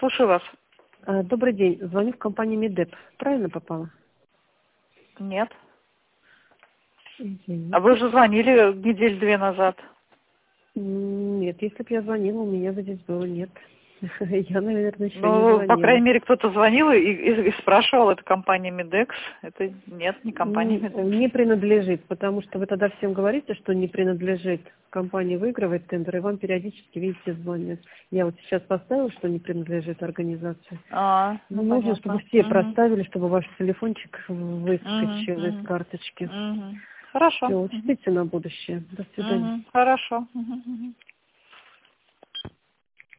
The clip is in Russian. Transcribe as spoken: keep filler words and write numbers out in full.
слушаю вас. А, Добрый день. Звоню в компанию Медеп. Правильно попала? Нет. Извините. А вы уже звонили недель две назад. М, Нет, если бы я звонила, у меня бы здесь было нет. Я, наверное, еще не Ну, по звонила. крайней мере, кто-то звонил и, и- и спрашивал, это компания Медекс. Это нет, не компания М, Медекс. Не принадлежит, потому что вы тогда всем говорите, что не принадлежит. Компания выигрывает тендер, и вам периодически, видите, звонят. Я вот сейчас поставила, что не принадлежит организации. А, Ну, ну нужно, чтобы понятно. все Мгм. проставили, чтобы ваш телефончик Мгм, выскочил из мгм, карточки. мгм. Хорошо. Все, Мгм, учтите на будущее. До свидания. мгм. Хорошо. Мгм, мгм.